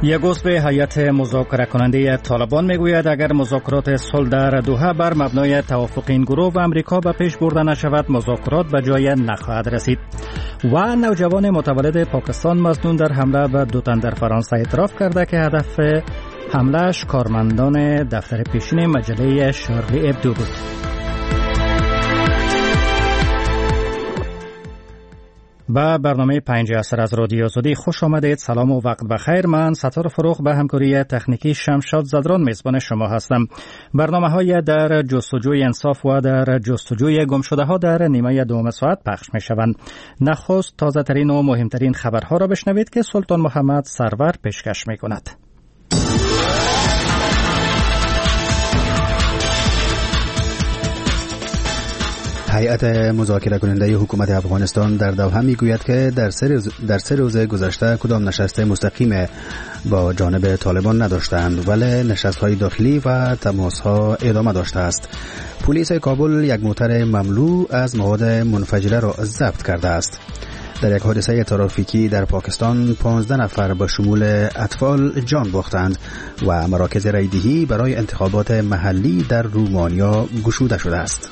یک عضو هیئت مذاکره کننده طالبان میگوید اگر مذاکرات صلح در دوحه بر مبنای توافق این گروه و امریکا به پیش برده نشود مذاکرات به جای نخواهد رسید. و نوجوان متولد پاکستان مظنون در حمله به دو تن در فرانسه اعتراف کرده که هدف حملهش کارمندان دفتر پیشین مجله شارلی ابدو بود. با برنامه 5 عصر از رادیو آزادی خوش آمدید. سلام و وقت بخیر. من ستار فروغ به همکاری تکنیکی شمشاد زدران میزبان شما هستم. برنامه‌های در جستجوی انصاف و در جستجوی گمشده‌ها در نیمه دوم ساعت پخش می‌شوند. نخست تازه‌ترین و مهمترین خبرها را بشنوید که سلطان محمد سرور پیشکش می‌کند. هیئت مذاکره کننده حکومت افغانستان در دوحه میگوید که در سه روز گذشته کدام نشست مستقیم با جانب طالبان نداشتند ولی نشست‌های داخلی و تماس‌ها ادامه داشته است. پلیس کابل یک موتر مملو از مواد منفجره را ضبط کرده است. در یک حادثه ترافیکی در پاکستان 15 نفر به شمول اطفال جان باختند و مراکز رایدهی برای انتخابات محلی در رومانیا گشوده شده است.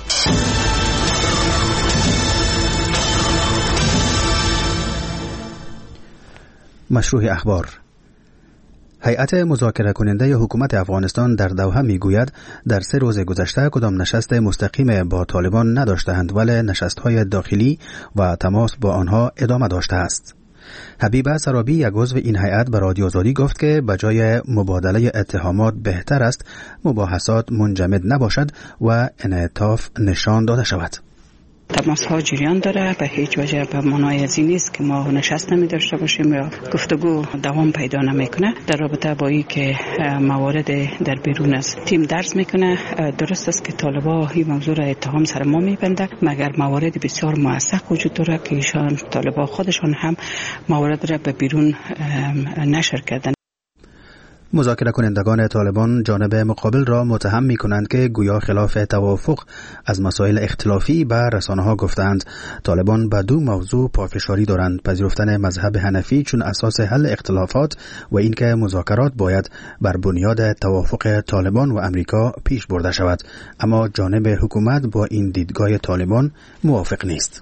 مشروع اخبار. هیئت مذاکره کننده حکومت افغانستان در دوحه میگوید در 3 روز گذشته کدام نشست مستقیم با طالبان نداشتند ولی نشست‌های داخلی و تماس با آنها ادامه داشته است. حبیبه سرابی یک عضو این هیئت به رادیو آزادی گفت که به جای مبادله اتهامات بهتر است مباحثات منجمد نباشد و انعطاف نشان داده شود. تماس ها جریان داره، به هیچ وجه به معنای از این نیست که ما نشست نمی داشته باشیم یا گفتگو دوام پیدا نمیکنه. در رابطه با این که موارد در بیرون از تیم درس میکنه، درست است که طالبا این موضوع را اتهام سر ما میبنده، مگر موارد بسیار موثق وجود داره که ایشان طالبا خودشان هم موارد را به بیرون نشر کردن. مذاکره کنندگان طالبان جانب مقابل را متهم می کنند که گویا خلاف توافق از مسائل اختلافی به رسانه ها گفتند. طالبان به 2 موضوع پافشاری دارند: پذیرفتن مذهب حنفی چون اساس حل اختلافات و اینکه مذاکرات باید بر بنیاد توافق طالبان و امریکا پیش برده شود. اما جانب حکومت با این دیدگاه طالبان موافق نیست.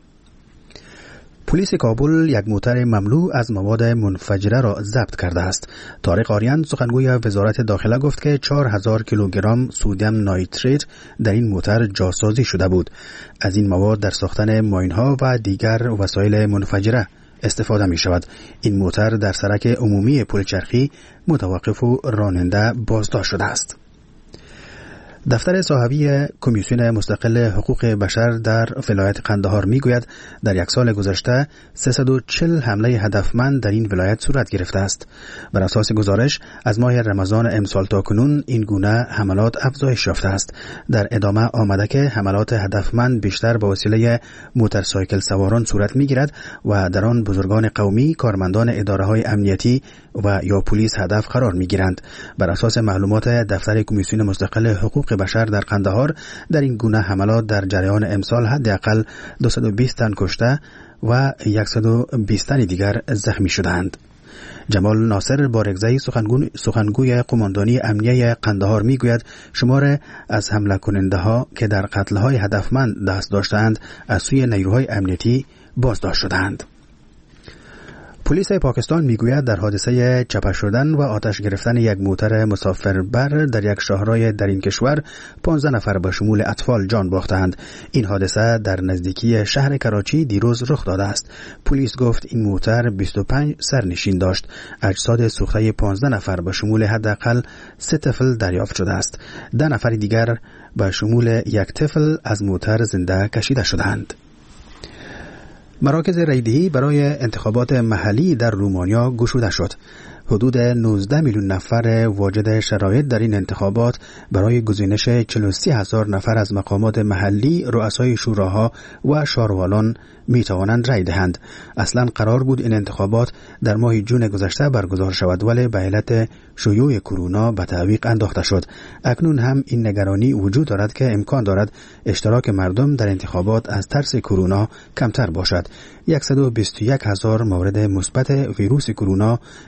پلیس کابل یک موتر مملو از مواد منفجره را ضبط کرده است. طارق آریان سخنگوی وزارت داخله گفت که 4000 کیلوگرم سودیم نایتریت در این موتر جاسازی شده بود. از این مواد در ساختن ماین‌ها و دیگر وسایل منفجره استفاده می شود. این موتر در سرک عمومی پل چرخی متوقف و راننده بازداشت شده است. دفتر صاحبی کمیسیون مستقل حقوق بشر در ولایت قندهار میگوید در 1 سال گذشته 340 حمله هدفمند در این ولایت صورت گرفته است. بر اساس گزارش از ماه رمضان امسال تا کنون این گونه حملات افزایش یافته است. در ادامه آمده که حملات هدفمند بیشتر به وسیله موتورسایکل سواران صورت میگیرد و در آن بزرگان قومی، کارمندان اداره‌های امنیتی و یا پلیس هدف قرار میگیرند. بر اساس معلومات دفتر کمیسیون مستقل حقوق بشر در قندهار در این گونه حملات در جریان امسال حداقل 220 تن کشته و 120 تن دیگر زخمی شدند. جمال ناصر بارگزایی سخنگوی قماندانی امنیه قندهار میگوید شمار از حمله کننده ها که در قتل های هدفمند دست داشتند از سوی نیروهای امنیتی بازداشت شدند. پلیس پاکستان میگوید در حادثه چپه شدن و آتش گرفتن یک موتر مسافربر در یک شاهرای در این کشور 15 نفر به شمول اطفال جان باختند. این حادثه در نزدیکی شهر کراچی دیروز رخ داده است. پلیس گفت این موتر 25 سرنشین داشت. اجساد سوخته 15 نفر به شمول حداقل 3 طفل دریافت شده است. 10 نفر دیگر به شمول 1 طفل از موتر زنده کشیده شدند. مراکز رایدهی برای انتخابات محلی در رومانیا گشوده شد. حدود 19 میلیون نفر واجد شرایط در این انتخابات برای گزینش 43,000 نفر از مقامات محلی، رؤسای شوراها و شاروالان می توانند رای دهند. اصلا قرار بود این انتخابات در ماه جون گذشته برگزار شود ولی به علت شیوع کرونا به تعویق انداخته شد. اکنون هم این نگرانی وجود دارد که امکان دارد اشتراک مردم در انتخابات از ترس کرونا کمتر باشد. 121,000 مورد مثبت ویروس کرونا در این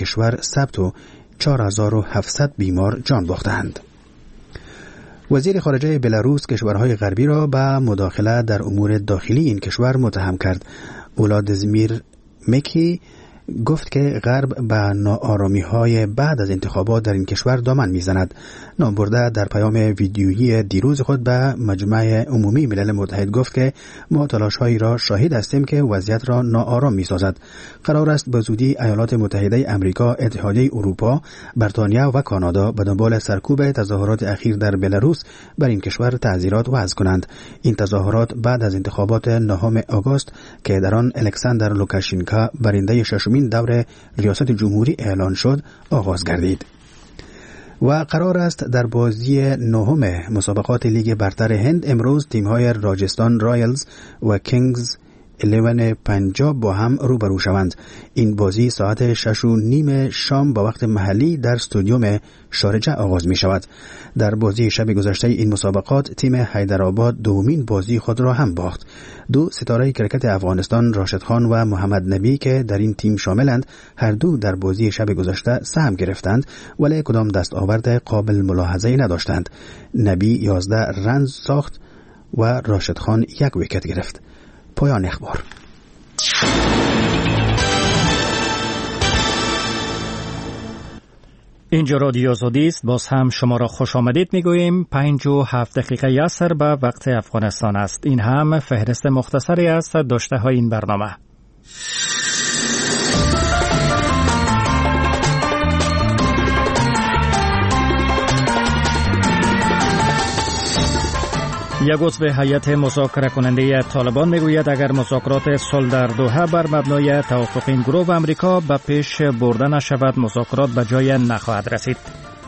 کشور ثبت و 4700 بیمار جان باختند. وزیر خارجه بلاروس کشورهای غربی را به مداخله در امور داخلی این کشور متهم کرد. ولادیمیر میکی گفت که غرب به ناآرامی‌های بعد از انتخابات در این کشور دامن می‌زند. نام برده در پیام ویدیویی دیروز خود به مجمع عمومی ملل متحد گفت که ما تلاش‌هایی را شاهد هستیم که وضعیت را ناآرام می‌سازد. قرار است به زودی ایالات متحده آمریکا، اتحادیه اروپا، بریتانیا و کانادا به دنبال سرکوب تظاهرات اخیر در بلاروس بر این کشور تعزیرات وضع کنند. این تظاهرات بعد از انتخابات 9 آگوست که در آن الکساندر لوکاشنکو برنده ششمین دور ریاست جمهوری اعلان شد آغاز گردید. و قرار است در بازی 9 مسابقات لیگ برتر هند امروز تیم‌های راجستان رایلز و کینگز 11 پنجاب با هم روبرو شوند. این بازی ساعت 6:30 شام با وقت محلی در استادیوم شارجه آغاز می شود. در بازی شب گذشته این مسابقات تیم حیدرآباد دومین بازی خود را هم باخت. 2 ستاره کرکت افغانستان راشد خان و محمد نبی که در این تیم شاملند هر دو در بازی شب گذشته سهم گرفتند ولی کدام دستاورد قابل ملاحظه‌ای نداشتند. نبی 11 رن ساخت و راشد خان 1 ویکت گرفت. پایان اخبار. اینجا رادیو آزادی است. باز هم شما را خوش آمدید میگوییم. 5:07 عصر به وقت افغانستان است. این هم فهرست مختصری است داشته های این برنامه. یک عضو هیئت مذاکره کننده طالبان میگوید اگر مذاکرات صلح در دوحه بر مبنای توافق این گروه و امریکا به پیش برده نشود مذاکرات به جای نخواهد رسید.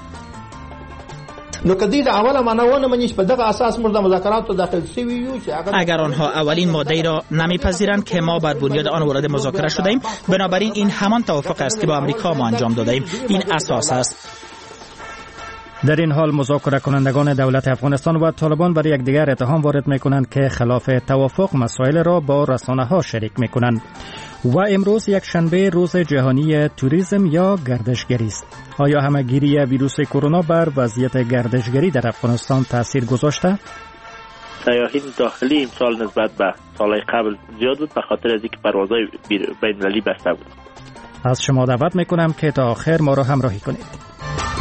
اگر آنها اولین ماده را نمیپذیرند که ما بر بنیاد آن وارد مذاکره شدیم، بنابراین این همان توافق است که با امریکا ما انجام دادیم. این اساس است. در این حال مذاکره کنندگان دولت افغانستان و طالبان بر یکدیگر اتهام وارد می‌کنند که خلاف توافق مسائل را با رسانه‌ها شریک می‌کنند. و امروز یک شنبه روز جهانی توریسم یا گردشگری است. آیا همه‌گیری ویروس کرونا بر وضعیت گردشگری در افغانستان تاثیر گذاشته؟ سیاحین داخلی امسال نسبت به سالهای قبل زیاد بود به خاطر از اینکه پروازهای بین‌المللی بسته بود. از شما دعوت می‌کنم که تا آخر ما را همراهی کنید.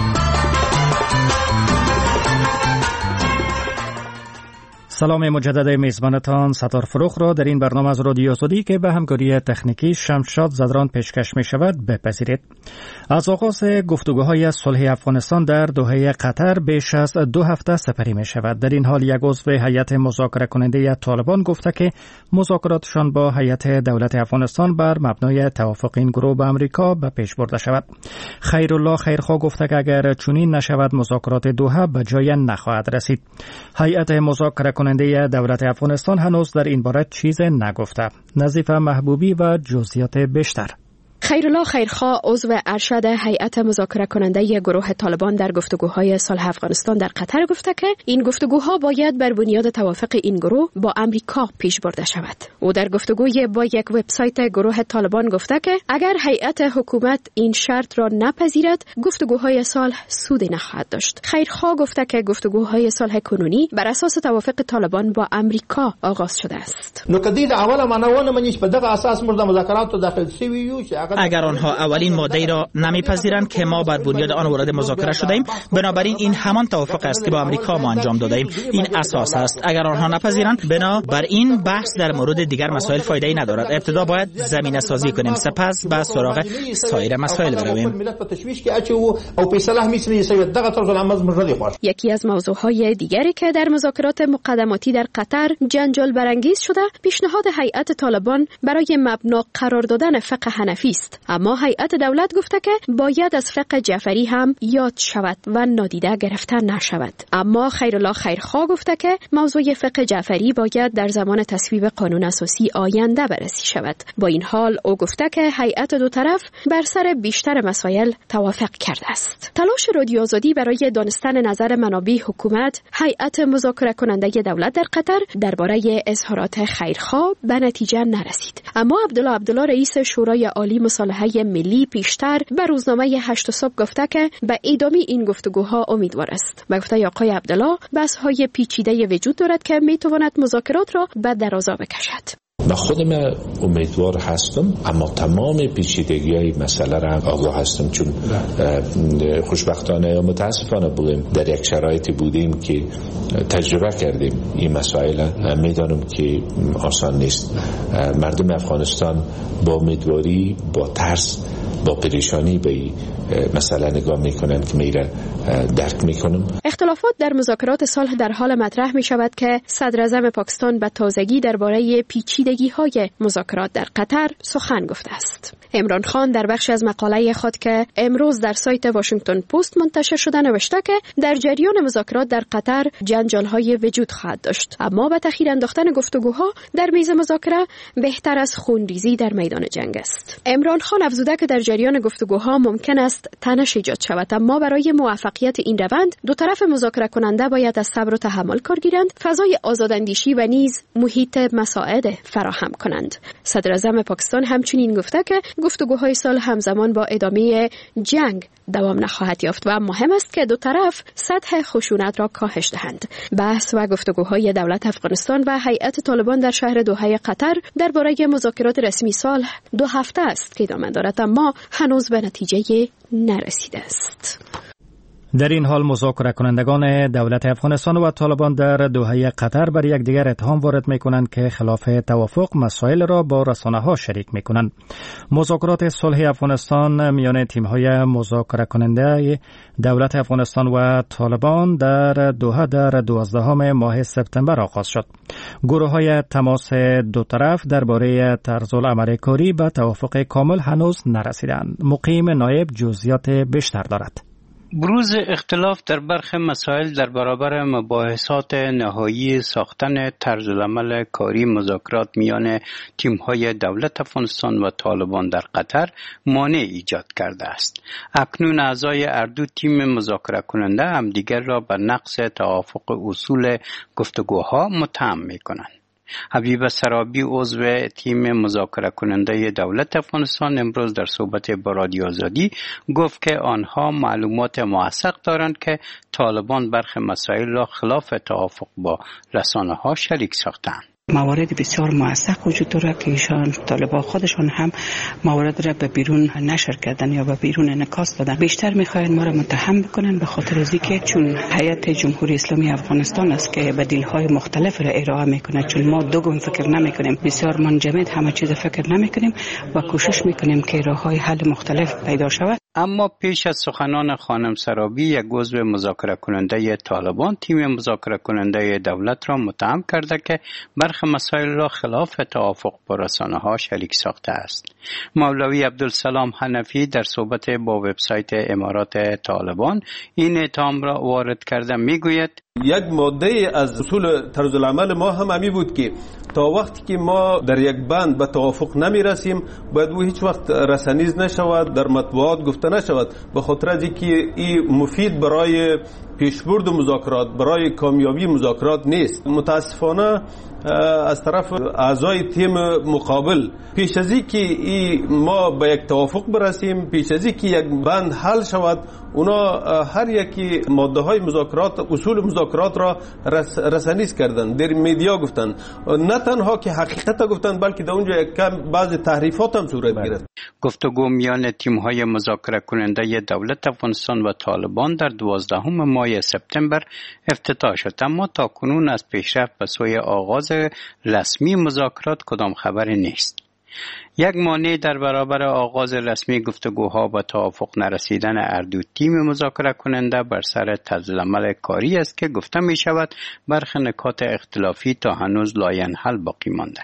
سلام مجدد میزبانتان ستار فروخ را در این برنامه از رادیو آزادی که به همکاری تکنیکی شمشاد زدران پیشکش می شود بپذیرید. از آغاز گفتگوهای صلح افغانستان در دوحه قطر بیش از 2 هفته سپری می شود. در این حال یک عضو هیئت مذاکره کننده طالبان گفته که مذاکراتشان با هیئت دولت افغانستان بر مبنای توافق این گروه به امریکا به پیش برده شود. خیرالله خیرخواه گفته که اگر چنین نشود مذاکرات دوحه به جای نخواهد رسید. هیئت مذاکره کننده دولت افغانستان هنوز در این باره چیز نگفته. نظیفه محبوبی و جزئیات بیشتر. خیرالله خیرخواه عضو ارشد هیئت مذاکره کننده گروه طالبان در گفتگوهای صلح افغانستان در قطر گفته که این گفتگوها باید بر بنیاد توافق این گروه با امریکا پیش برده شود. او در گفتگوی با یک وبسایت گروه طالبان گفته که اگر هیئت حکومت این شرط را نپذیرد گفتگوهای صلح سودی نخواهد داشت. خیرخواه گفته که گفتگوهای صلح کنونی بر اساس توافق طالبان با امریکا آغاز شده است. اگر آنها اولین ماده را نمیپذیرند که ما بر بنیاد آن وارد مذاکره شدیم، بنابراین این همان توافق است که با امریکا ما انجام دادیم. این اساس است. اگر آنها نپذیرند، بنابراین بحث در مورد دیگر مسائل فایده‌ای ندارد. ابتدا باید زمینه سازی کنیم، سپس به سراغ سایر مسائل برویم. یکی از موضوعهای دیگری که در مذاکرات مقدماتی در قطر جنجال برانگیز شده، پیشنهاد هیئت طالبان برای مبنا قرار دادن فقه حنفی است. اما هیئت دولت گفته که باید از فقه جعفری هم یاد شود و نادیده گرفته نشود. اما خیرالله خیرخواه گفته که موضوع فقه جعفری باید در زمان تصویب قانون اساسی آینده بررسی شود. با این حال او گفته که هیئت دو طرف بر سر بیشتر مسائل توافق کرده است. تلاش رادیو آزادی برای دانستن نظر منابع حکومت، هیئت مذاکره کننده دولت در قطر درباره اظهارات خیرخواه به نتیجه نرسید. اما عبدالله رئیس شورای عالی مصالحه ملی پیشتر به روزنامه 8 صبح گفته که به ادامه این گفتگوها امیدوار است. به گفته آقای عبدالله بحث‌های پیچیده وجود دارد که میتواند مذاکرات را به درازا بکشد. من خودم امیدوار هستم، اما تمام پیچیدگی‌های مسئله را آگاه هستم، چون خوشبختانه یا متاسفانه بودیم در یک شرایطی بودیم که تجربه کردیم این مسائل. میدانم که آسان نیست. مردم افغانستان با امیدواری، با ترس، با پریشانی به این مسئله نگاه میکنن که میره درک میکنم. اختلافات در مذاکرات صلح در حال مطرح می شود که صدر اعظم پاکستان به تازگی درباره پیچیدگی های مذاکرات در قطر سخن گفته است. عمران خان در بخشی از مقاله خود که امروز در سایت واشنگتن پست منتشر شده نوشته که در جریان مذاکرات در قطر جنجال های وجود خواهد داشت، اما به تأخیر انداختن گفتگوها در میز مذاکره بهتر از خونریزی در میدان جنگ است. عمران خان افزوده که در جریان گفتگوها ممکن است تنش ایجاد شود، اما برای موفقیت این روند دو طرف مذاکره کننده باید از صبر و تحمل کار گیرند، فضای آزاداندیشی و نیز محیط مساعد فراهم کنند. صدر اعظم پاکستان همچنین گفته که گفتگوهای صلح همزمان با ادامه جنگ دوام نخواهد یافت و مهم است که دو طرف سطح خشونت را کاهش دهند. بحث و گفتگوهای دولت افغانستان و هیئت طالبان در شهر دوحه قطر درباره مذاکرات رسمی صلح 2 هفته است که ادامه دارد، اما هنوز به نتیجه نرسیده است. در این حال مذاکره کنندگان دولت افغانستان و طالبان در دوحه قطر بر یکدیگر اتهام وارد می‌کنند که خلاف توافق مسائل را با رسانه‌ها شریک می‌کنند. مذاکرات صلح افغانستان میان تیم‌های مذاکره کننده دولت افغانستان و طالبان در دوحه در 12 ماه سپتامبر آغاز شد. گروه‌های تماس دو طرف درباره طرزالعمل کاری به توافق کامل هنوز نرسیدند. مقیم نایب جزئیات بیشتر دارد. بروز اختلاف در برخی مسائل در برابر مباحثات نهایی ساختن طرزالعمل کاری مذاکرات میان تیم‌های دولت افغانستان و طالبان در قطر مانع ایجاد کرده است. اکنون اعضای هر دو تیم مذاکره کننده همدیگر را به نقض توافق اصول گفتگوها متهم می‌کنند. حبیب سرابی عضو تیم مذاکره کننده دولت افغانستان امروز در صحبت با رادیو آزادی گفت که آنها معلومات موثق دارند که طالبان برخی مسائل را خلاف توافق با رسانه‌ها شریک ساختند. موارد بسیار موثق وجود داره که ایشان طالبان خودشان هم موارد را به بیرون نشر کردن یا به بیرون انعکاس دادن. بیشتر میخواین ما را متهم بکنن به خاطر از اینکه چون هیئت جمهوری اسلامی افغانستان است که بدیل‌های مختلف را ارائه میکنه، چون ما دوگم فکر نمیکنیم، بسیار منجمد همه چیز فکر نمیکنیم و کوشش میکنیم که راههای حل مختلف پیدا شود. اما پیش از سخنان خانم سرابی، یک عضو مذاکره کننده طالبان تیم مذاکره کننده دولت را متهم کرده که برخی مسائل را خلاف توافق با رسانه‌ها شریک ساخته است. مولوی عبدالسلام حنفی در صحبت با وبسایت امارات طالبان این اتهام را وارد کرده میگوید یک ماده از اصول طرزالعمل ما هم همی بود که تا وقتی که ما در یک بند به توافق نمی رسیم باید او هیچ وقت رسانیز نشود، در مطبوعات گفته نشود، به خاطر از اینکه این مفید برای پیشبرد مذاکرات، برای کامیابی مذاکرات نیست. متاسفانه از طرف اعضای تیم مقابل پیش از اینکه ما به یک توافق برسیم، پیش از اینکه یک بند حل شود، اونا هر یکی ماده های مذاکرات، اصول مذاکرات را رسانیز کردن، در میدیا گفتن، نه تنها که حقیقت گفتن بلکه در اونجا یک کم بعض تحریفات هم صورت گرفت. گفتگو میان تیم های مذاکره کننده دولت افغانستان و طالبان در 12 ماه سپتامبر افتتاح شد، اما تا کنون از پیشرفت به سوی آغاز رسمی مذاکرات کدام خبری نیست. یک مانع در برابر آغاز رسمی گفتگوها و توافق نرسیدن هر دو تیم مذاکره کننده بر سر طرزالعمل کاری است که گفته می شود برخی نکات اختلافی تا هنوز لاینحل باقی مانده.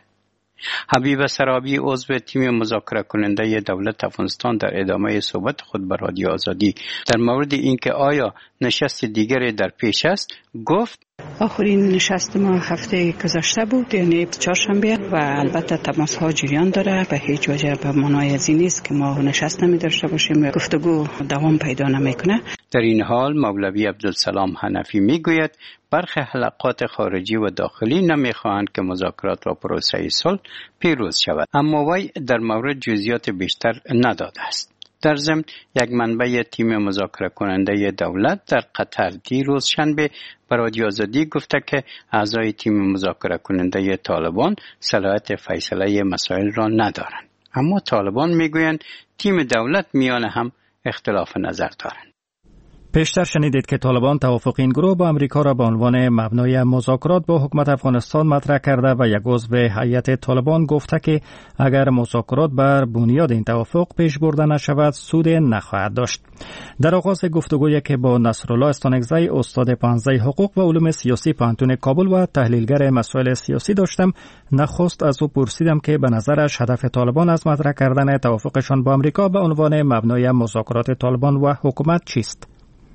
حبیب سرابی عضو تیم مذاکره کننده دولت افغانستان در ادامه صحبت خود با رادیو آزادی در مورد اینکه آیا نشست دیگری در پیش است گفت آخرین نشست ما هفته گذشته بود، یعنی چهارشنبه، و البته تماس ها جریان داره. به هیچ وجه به معنای از این نیست که ما نشست نمی داشته باشیم. گفتگو دوام پیدا نمیکنه. در این حال مولوی عبدالسلام حنفی میگوید برخی حلقات خارجی و داخلی نمیخواهند که مذاکرات و پروسه صلح پیروز شود، اما وی در مورد جزئیات بیشتر نداده است. در ضمن یک منبع تیم مذاکره کننده دولت در قطر دیروز شنبه به رادیو آزادی گفته که اعضای تیم مذاکره کننده طالبان صلاحیت فیصله مسائل را ندارند، اما طالبان میگویند تیم دولت میان هم اختلاف نظر دارند. پیشتر شنیدید که طالبان توافق این گروه با امریکا را به عنوان مبنای مذاکرات با حکومت افغانستان مطرح کرده و یک عضو هیئت طالبان گفته که اگر مذاکرات بر بنیاد این توافق پیش برده نشود سود نخواهد داشت. در آغاز گفتگویی که با نصرالله استانکزی استاد پانزده حقوق و علوم سیاسی پانتون کابل و تحلیلگر مسائل سیاسی داشتم، نخست از او پرسیدم که به نظرش هدف طالبان از مطرح کردن توافقشان با امریکا به عنوان مبنای مذاکرات طالبان و حکومت چیست؟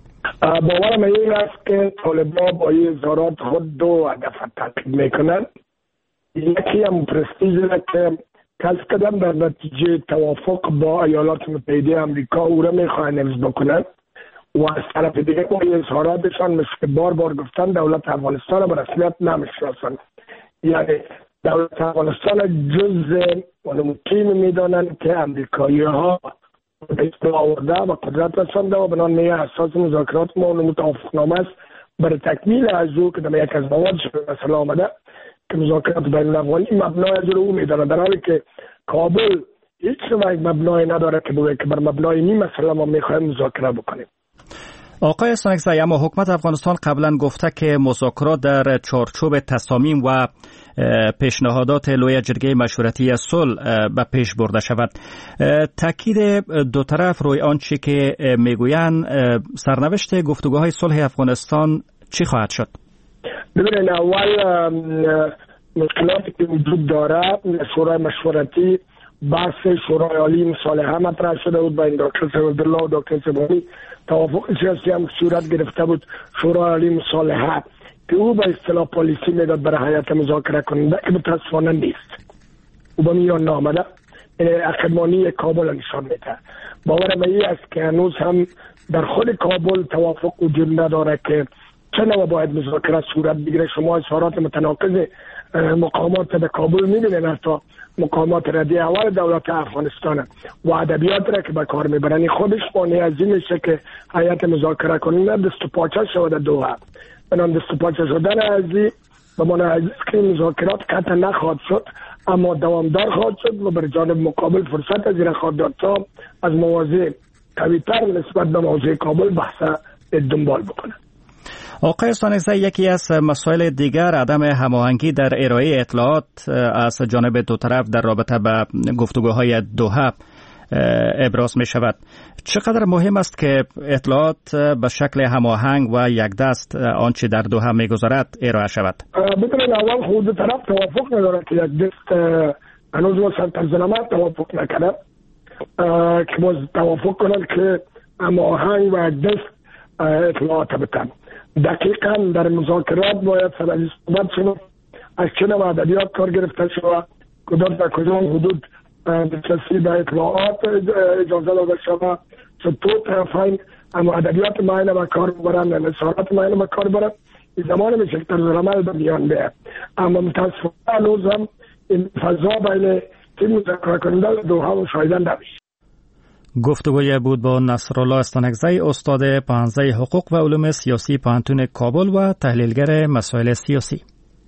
باورم این است که طالبان با این اظهارات خود دو هدف تحقیق میکنند. یکی هم پرستیژ است که کسب کردن در نتیجه توافق با ایالات متحده امریکا او را میخواهند حفظ بکنند و از طرف دیگه با این اظهاراتشان مثل بار گفتن دولت افغانستان به رسمیت نمیشناسند، یعنی دولت افغانستان جزء تیم میدانند که امریکایی ها به آورده و قدرت رسانده و بنان میه اساس مذاکرات ما متوافقنامه است برای تکمیل از او که در یک از موادش به مثلا آمده که مذاکرات بین الافغانی مبنای از او میدانه، در حالی که کابل هیچ نوع مبنای نداره که بگه که بر مبنای این مثلا ما میخوایم مذاکره بکنیم. آقای استانکزی، اما حکومت افغانستان قبلا گفته که مذاکرات در چارچوب تصامیم و پیشنهادات لوی جرگه مشورتی صلح به پیش برده شود. تاکید دو طرف روی آنچه که میگویند سرنوشت گفتگوهای صلح افغانستان چی خواهد شد؟ ببینید، اول مشکلاتی که وجود داره، شورای مشورتی بحث شورای عالی مصالحه مطرح شده بود بین دکتر سیدالله و دکتر سبحانی. توافق سیاسی هم صورت گرفته بود شورای عالی مصالحه که او به اصطلاح پالیسی میداد برای هیئت مذاکره کننده که متاسفانه نیست، او به میان نامده، اخمانی کابل نشان میده. باورم این است که هنوز هم در خود کابل توافق وجود نداره که چه نوع باید مذاکره صورت بگیره. شما اظهارات متناقض مقامات به کابل میبینید، حتی مقامات ردی اول دولت افغانستان و ادبیات را که به کار میبرن خودش مانع از این میشه که هیئت مذاکره کننده دست و پاچه شود دوحه. بنام دست و پاچه شدن ازی به معنی که مذاکرات قطع نخواهد شد، اما دوامدار خواهد شد و بر جانب مقابل فرصت از این خواهد داد تا از مواضع قوی‌تر نسبت به موضوع کابل بحث دنبال بکنه. آقای استانکزی، یکی از مسائل دیگر عدم هماهنگی در ارائه اطلاعات از جانب دو طرف در رابطه به گفتگوهای دوحه ابراز می شود. چقدر مهم است که اطلاعات به شکل هماهنگ و یک دست آنچه در دوحه می گذارد ارائه شود؟ ببینید، اول خود طرف توافق نداره که یک دست هنوز واسه طرزنامه توافق نکنه که باز توافق کنند که هماهنگ و یک دست اطلاعات بتن. دقیقاً در مذاکرات باید سر صحبت شد از چه نوع ادبیات کار گرفته شود، کدام در کدام حدود دسترسی به اطلاعات اجازه داده شود، چطور طرفین اما ادبیات معینه به کار ببرن، اظهارات معینه به کار ببرن. این زمان میشه که طرزالعمل به میان بیاد، اما متاسفانه هنوز هم این فضا بین تیم مذاکره کننده دوحه مشاهده نمیشه. گفتگوی بود با نصرالله استانکزی استاد پانزده حقوق و علوم سیاسی پانتون کابل و تحلیلگر مسائل سیاسی.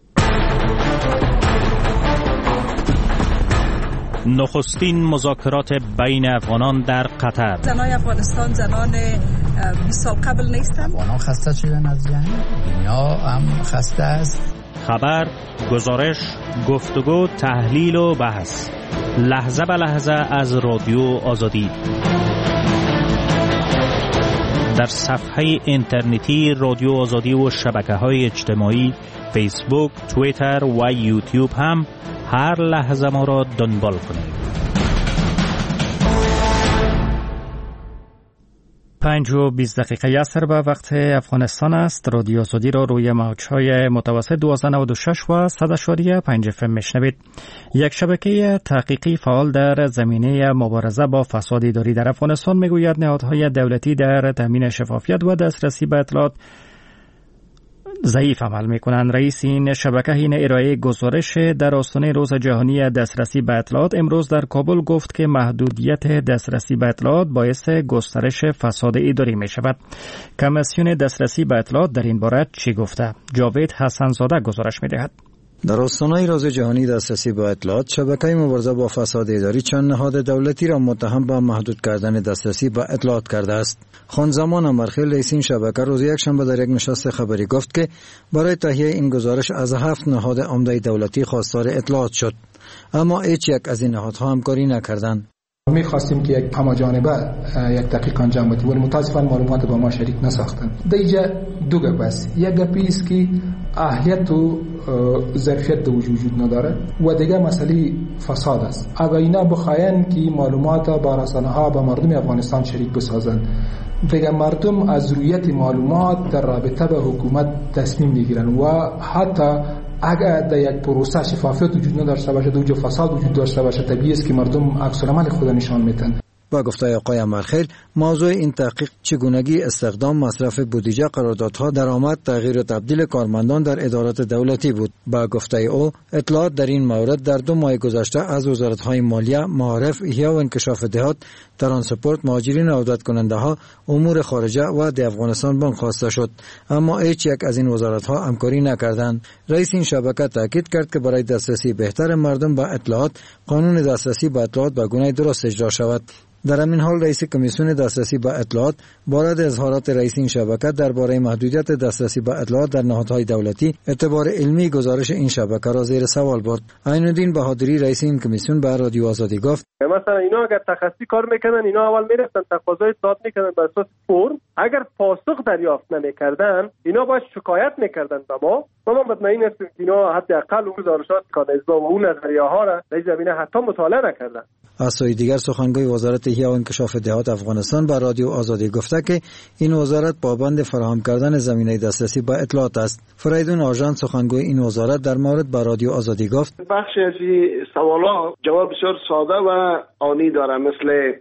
نخستین مذاکرات بین افغانان در قطر. زنان افغانستان زنان 20 سال قبل نیستند. افغانان خسته شدن از جنگ، دنیا هم خسته است. خبر، گزارش، گفتگو، تحلیل و بحث، لحظه به لحظه از رادیو آزادی. در صفحه اینترنتی رادیو آزادی و شبکه‌های اجتماعی فیسبوک، توییتر و یوتیوب هم هر لحظه ما را دنبال کنید. 5:20 عصر به وقت افغانستان است. رادیو آزادی را روی موج‌های متوسط 1296 و 100.5 FM میشنوید. یک شبکه تحقیقی فعال در زمینه مبارزه با فساد اداری در افغانستان میگوید نهادهای دولتی در تامین شفافیت و دسترسی به اطلاعات ضعیف عمل میکنند. رئیس این شبکه حین ارائه گزارش در آستانه روز جهانی دسترسی به اطلاعات امروز در کابل گفت که محدودیت دسترسی به اطلاعات باعث گسترش فساد اداری می شود. کمیسیون دسترسی به اطلاعات در این باره چی گفته؟ جاوید حسن زاده گزارش می دهد. در آستانه روز جهانی دسترسی به اطلاعات، شبکه مبارزه با فساد اداری چند نهاد دولتی را متهم به محدود کردن دسترسی به اطلاعات کرده است. خانزمان امرخیل رئیس این شبکه روز یکشنبه در یک نشست خبری گفت که برای تهیه این گزارش از 7 نهاد عمده دولتی خواستار اطلاعات شد، اما هیچ یک از این نهادها همکاری نکردند. می خواستیم که یک هماجانبه یک تحقیق انجام بدیم ولی متاسفانه معلومات با ما شریک نساختند. دیگه دو گپ است. یک گپی است که اهلیت و ظرفیت وجود نداره و دیگه مسئله فساد است. اگر اینا بخواین که معلومات با رسانه‌ها با مردم افغانستان شریک بسازند، دیگه مردم از رویت معلومات در رابطه به حکومت تصمیم میگیرن و حتی اگر در یک پروسه شفافیت وجود نداشته باشه، دوجه فساد وجود داشته باشه، طبیعی است که مردم عکس العمل خود نشان میدن. با گفته آقای امرخیل، موضوع این تحقیق چگونگی استخدام، مصرف بودجه، قراردادها، درآمد، تغییر و تبدیل کارمندان در ادارات دولتی بود. با گفته او، اطلاعات در این مورد در 2 ماه گذشته از وزارت‌های مالیه، معارف، احیا و انکشاف دهات، ترانسپورت، مهاجرین و عودت کننده ها، امور خارجه و د افغانستان بانک خواسته شد، اما هیچ یک از این وزارت‌ها همکاری نکردند. رئیس این شبکه تاکید کرد که برای دسترسی بهتر مردم به اطلاعات، قانون دسترسی به اطلاعات به گونه درست اجرا شود. در همین حال رئیس کمیسیون دسترسی به اطلاعات بارد اظهارات رئیس این شبکه درباره محدودیت دسترسی به اطلاعات در نهادهای دولتی اعتبار علمی گزارش این شبکه را زیر سوال برد. عین‌الدین بهادری رئیس این کمیسیون به رادیو آزادی گفت: مثلا اینا اگر تخصصی کار میکنن، اینا اول میرفتن تقاضای اطلاعات میکنن بر اساس فرم، اگر پاسخ دریافت نمیکردن اینا باید شکایت میکردن به ما مطمئن هستیم که اینا حداقل اون گزارشات کانزا و اون نظریه ها را در زمینه حتی مطالعه نکردن. از سوی دیگر سخنگوی وزارت احیا و انکشاف دهات افغانستان به رادیو آزادی گفته که این وزارت پابند فراهم کردن زمینه دسترسی به اطلاعات است. فریدون آژان سخنگوی این وزارت در مورد به رادیو آزادی گفت: بخشی از این سوالا جواب بسیار ساده و آنی داره، مثل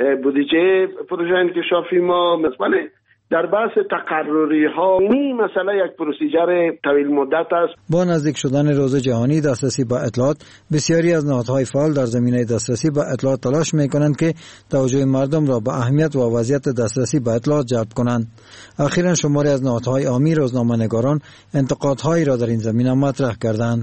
بودجه پروژه انکشافی ما، مثلا در بحث تقرری ها این مسئله یک پروسیجر طویل مدت است. با نزدیک شدن روز جهانی دسترسی به اطلاعات، بسیاری از نهادهای فعال در زمینه دسترسی به اطلاعات تلاش می‌کنند که توجه مردم را به اهمیت و وضعیت دسترسی به اطلاعات جلب کنند. اخیراً شماری از نهادهای عامی روزنامه‌نگاران انتقادهایی را در این زمینه مطرح کردند.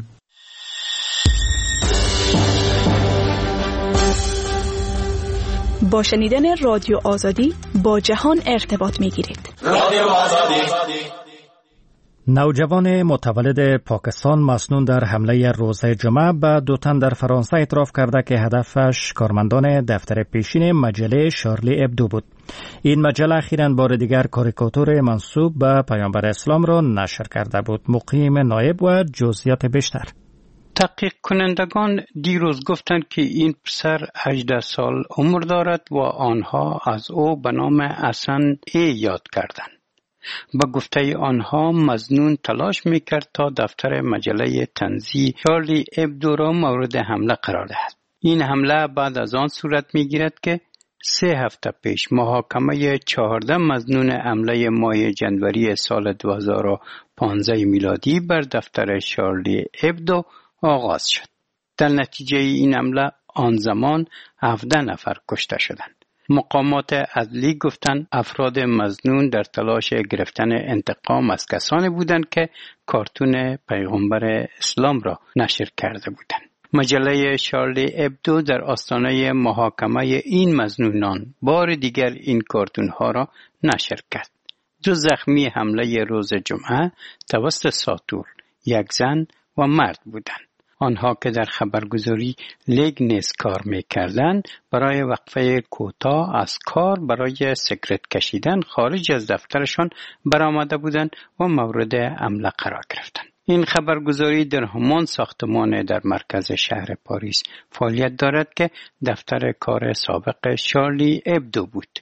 با شنیدن رادیو آزادی با جهان ارتباط می‌گیرید. رادیو آزادی. نوجوان متولد پاکستان مسنون در حمله روز جمعه به 2 تن در فرانسه اعتراف کرده که هدفش کارمندان دفتر پیشین مجله شارلی ابدو بود. این مجله اخیراً بار دیگر کاریکاتور منسوب به پیامبر اسلام را نشر کرده بود. مقیم نایب و جزئیات بیشتر. تحقیق کنندگان دیروز گفتند که این پسر 18 سال عمر دارد و آنها از او به نام حسن ای یاد کردند. با گفته آنها مظنون تلاش میکرد تا دفتر مجله طنزی شارلی ابدو را مورد حمله قرار دهد. این حمله بعد از آن صورت میگیرد که 3 هفته پیش محاکمه 14 مظنون حمله ماه جنوری سال 2015 میلادی بر دفتر شارلی ابدو آغاز شد. در نتیجه این حمله آن زمان 17 نفر کشته شدند. مقامات عدلی گفتند افراد مظنون در تلاش گرفتن انتقام از کسانی بودند که کارتون پیغمبر اسلام را نشر کرده بودند. مجله شارلی ابدو در آستانه محاکمه این مظنونان بار دیگر این کارتون ها را نشر کرد. 2 زخمی حمله روز جمعه توسط ساتور، 1 زن و مرد بودند. آنها که در خبرگزاری لیگ نیز کار می‌کردند برای وقفه کوتاه از کار برای سیگارت کشیدن خارج از دفترشان برآمده بودند و مورد حمله قرار گرفتند. این خبرگزاری در همان ساختمان در مرکز شهر پاریس فعالیت دارد که دفتر کار سابق شارلی ابدو بود.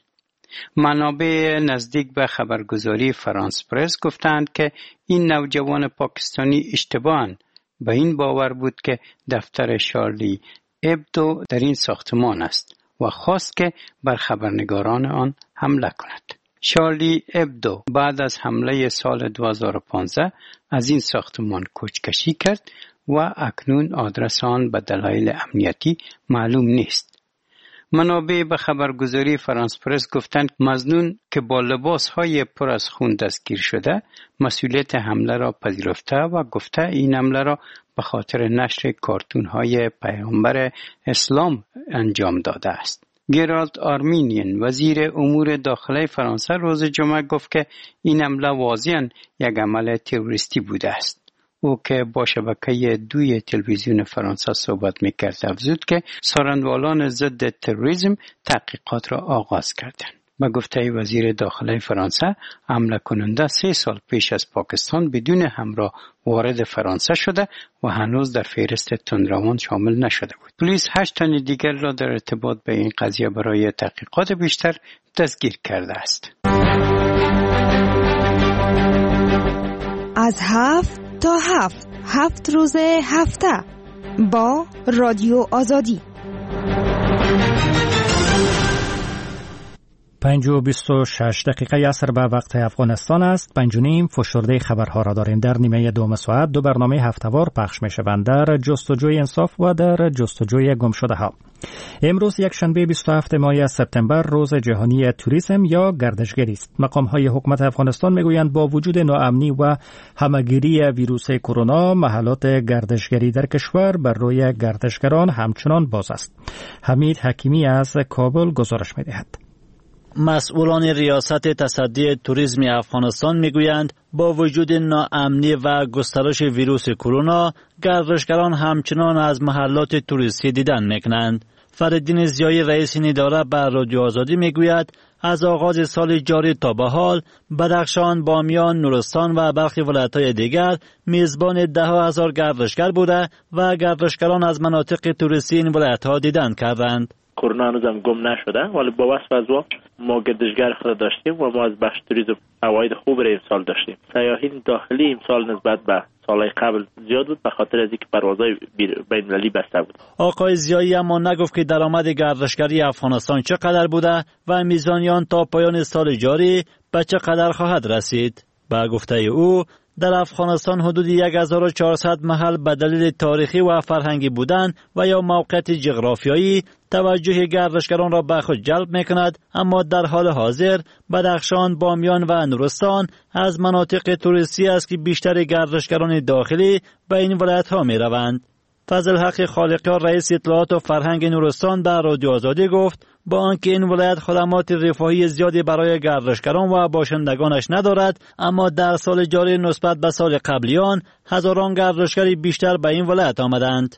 منابع نزدیک به خبرگزاری فرانس پرس گفتند که این نوجوان پاکستانی اشتباهاً به این باور بود که دفتر شارلی ابدو در این ساختمان است و خواست که بر خبرنگاران آن حمله کند. شارلی ابدو بعد از حمله سال 2015 از این ساختمان کوچ‌کشی کرد و اکنون آدرس آن به دلایل امنیتی معلوم نیست. منابع به خبرگزاری فرانس پرس گفتند مظنون که با لباس‌های پر از خون دستگیر شده مسئولیت حمله را پذیرفته و گفته این حمله را به خاطر نشر کارتون‌های پیامبر اسلام انجام داده است. گرالد آرمینین وزیر امور داخلی فرانسه روز جمعه گفت که این حمله واضحاً یک عمل تروریستی بوده است. او که با شبکه 2 تلویزیون فرانسه صحبت می‌کرد افزود که سارندوالان ضد تروریسم تحقیقات را آغاز کردند. به گفته وزیر داخلی فرانسه حمله کننده 3 سال پیش از پاکستان بدون همراه وارد فرانسه شده و هنوز در فهرست تندروان شامل نشده بود. پلیس 8 تن دیگر را در ارتباط به این قضیه برای تحقیقات بیشتر دستگیر کرده است. از 7 تا 7 روز هفته با رادیو آزادی. 5:26 عصر به وقت افغانستان است. 5:30 فشرده خبرها را داریم. در نیمه دوم ساعت 2 برنامه هفته‌وار پخش می‌شوند در جستجوی انصاف و در جستجوی گمشده ها. امروز یک شنبه 27 ماه سپتامبر روز جهانی توریسم یا گردشگری است. مقام‌های حکومت افغانستان میگویند با وجود ناامنی و همه‌گیری ویروس کرونا محلات گردشگری در کشور بر روی گردشگران همچنان باز است. حمید حکیمی از کابل گزارش می‌دهد. مسئولان ریاست تصدی توریسم افغانستان میگویند با وجود ناامنی و گسترش ویروس کرونا گردشگران همچنان از محلات توریستی دیدن میکنند. فریدین زیایی رئیس این اداره بر رادیو آزادی میگوید از آغاز سال جاری تا به حال بدخشان، بامیان، نورستان و برخی ولایت‌های دیگر میزبان 10,000 گردشگر بوده و گردشگران از مناطق توریستی این ولایت‌ها دیدن کردند. کرونا هنوزم گم نشده ولی با وصف از ما گردشگر خود داشتیم و ما از بخش توریسم عواید خوب را امسال داشتیم. سیاحین داخلی امسال نسبت به سالهای قبل زیاد بود به خاطر از اینکه پروازهای بین‌المللی بسته بود. آقای زیایی اما نگفت که درآمد گردشگری افغانستان چقدر بوده و میزانیان تا پایان سال جاری به چقدر خواهد رسید. به گفته او در افغانستان حدود 1400 محل به دلیل تاریخی و فرهنگی بودن و یا موقعیت جغرافیایی توجه گردشگران را به خود جلب می‌کند، اما در حال حاضر بدخشان، بامیان و نورستان از مناطق توریستی است که بیشتر گردشگران داخلی به این ولایت‌ها می‌روند. فضل حق خالقیار رئیس اطلاعات و فرهنگ نورستان در رادیو آزادی گفت با آنکه این ولایت خدمات رفاهی زیادی برای گردشگران و باشندگانش ندارد، اما در سال جاری نسبت به سال قبلیان هزاران گردشگری بیشتر به این ولایت آمدند.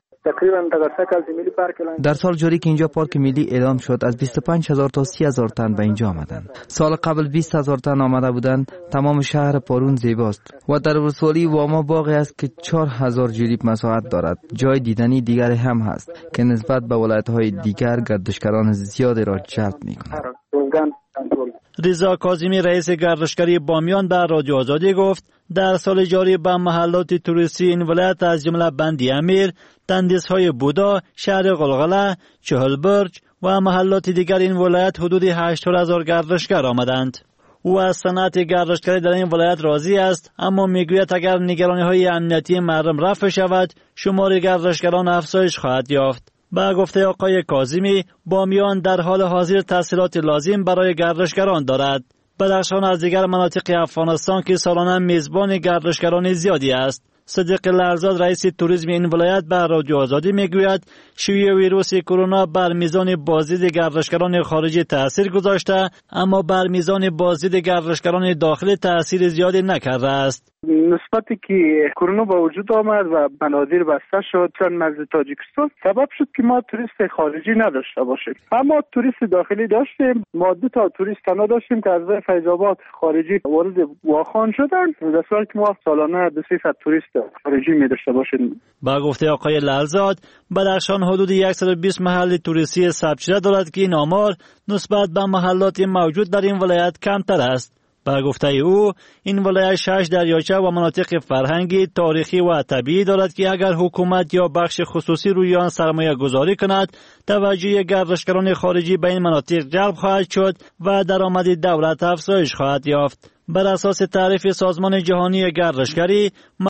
در سال جاری که اینجا پارک ملی اعلام شد از 25,000 تا 30,000 تن به اینجا آمدند. سال قبل 20,000 تن آمده بودند. تمام شهر پارون زیباست و در ولسوالی واما باغی است که 4,000 جریب مساحت دارد. جای دیدنی دیگری هم هست که نسبت به ولایت‌های دیگر گردشگران زیادی را جلب می‌کند. رضا کاظمی رئیس گردشگری بامیان در رادیو آزادی گفت در سال جاری به محلات توریستی این ولایت از جمله بندی امیر، تندیس‌های بودا، شهر غلغله، چهلبرج و محلات دیگر این ولایت حدود 80,000 گردشگر آمدند. او از صنعت گردشگری در این ولایت راضی است، اما میگوید اگر نگرانی‌های امنیتی مردم رفع شود شمار گردشگران افزایش خواهد یافت. با گفته آقای کاظمی بامیان در حال حاضر تسهیلات لازم برای گردشگران دارد. بدخشان از دیگر مناطق افغانستان که سالانه میزبان گردشگران زیادی است. صدیق لرزاد رئیس توریسم این ولایت بر رادیو آزادی میگوید شیوع ویروس کرونا بر میزان بازدید گردشگران خارجی تاثیر گذاشته، اما بر میزان بازدید گردشگران داخلی تاثیر زیادی نکرده است. نسبتی که کرونا با وجود آمد و بنادر بسته شد چون نزد تاجیکستان سبب شد که ما توریست خارجی نداشته باشیم، اما توریست داخلی داشتیم. ما 2 تا توریست تنها داشتیم که از فیض آباد خارجی وارد واخان شدن، در صورتی که ما سالانه 200 توریست خارجی می داشته باشیم. با گفته آقای لعلزاد، بدخشان حدود 120 محل توریستی ثبت شده دارد که این آمار نسبت به محلات موجود در این ولایت کمتر است. با گفته او، این ولایت 6 دریاچه و مناطق فرهنگی، تاریخی و طبیعی دارد که اگر حکومت یا بخش خصوصی روی آن سرمایه گذاری کند، توجه گردشگران خارجی به این مناطق جلب خواهد شد و درآمد دولت افزایش خواهد یافت. بر اساس تعریف سازمان جهانی گردشگری،